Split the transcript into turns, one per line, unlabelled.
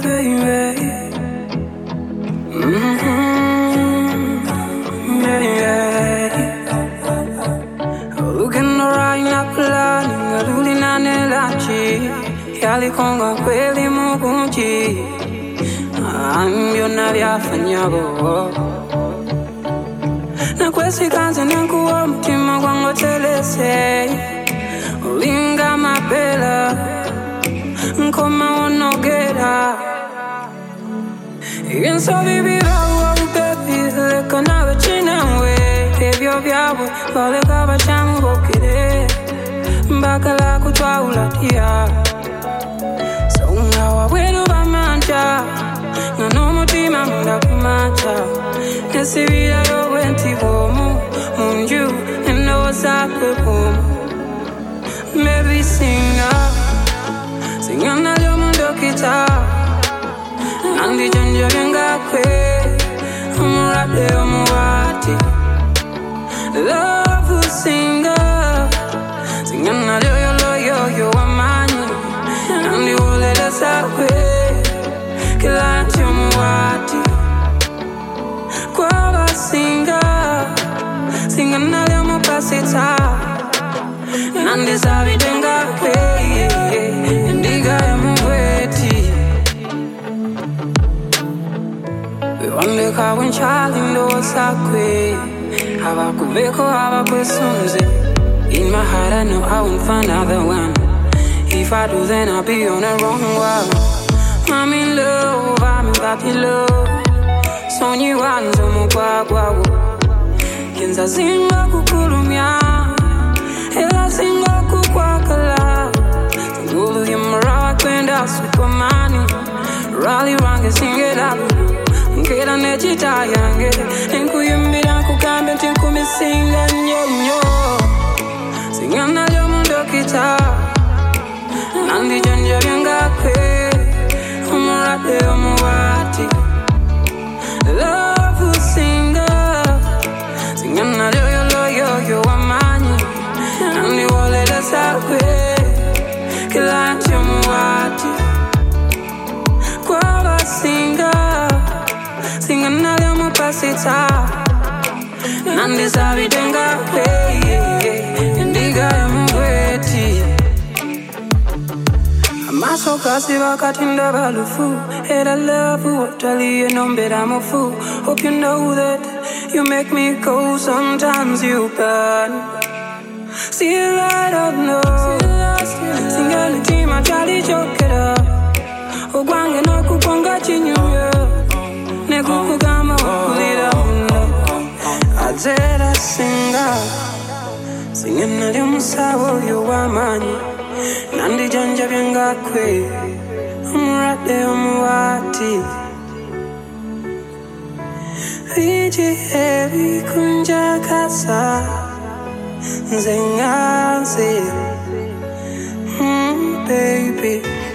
baby. Looking right na plani ngaluli na nelachi yali konga kweli mukunchi ambyo na byafanyabo na kwesi kanze nankuwa mtima kwangu telese ulinga mapela nkoma onogera yenso bibira baby leka nawe chinawe ebyo byawe baleka bachamubokere mbakala kutwaulatia songa wabweru bamanja nga n'omutima munda kumanja nesibira yobwenti bwomu munju endowooza kwe bwomu maybe singa nalyo mundokita nandijonjobye nga kwe omulwadde omuwaati love singa nalyo yoloyoyo wamaanyi nandiwoleleza kwe kila nti omuwaati kwaba singa nalyo mupasita nandisabide nga kwe endiga yomubweti wandeka wenchali ndowooza kwe abakuveko abakwesunze. In my heart I know I won't find another one. If I do then I'll be on the wrong one. I'm in love, I'm in happy love. Sonyi wanzo mugwagwawo Kenza zinga kukulumya Ela zinga kukwakala Ngulu yamarawa kwenda supermani Rally range singela Nkera nechita yange Nkuyumbira kukambe ntinkumisinga nyonyo Singa nalyo mundokita Nandi jonjo byanga kwe Omurade omuwati Love singer nalyo yoloyoyo wamanyi nandiwoleleza kwe kila nti omuwaati kwaba singa nalyo mupasita nandisabide nga kwe endiga yomubweti amaso kasiba kati ndabalufu era love wataliye nombera mufu. Hope you know that you make me go, sometimes you burn. Still I don't know. Single team I jolly joke it up. Ogwange no kuponga chinyuyo. Neguku gama wakulira muno. Azera singa. Singing na lyo musawo yo wamanyi. Nandi janja byanga kwe. Omurade omuwati. Viji heavy kunja kasa Zengazi baby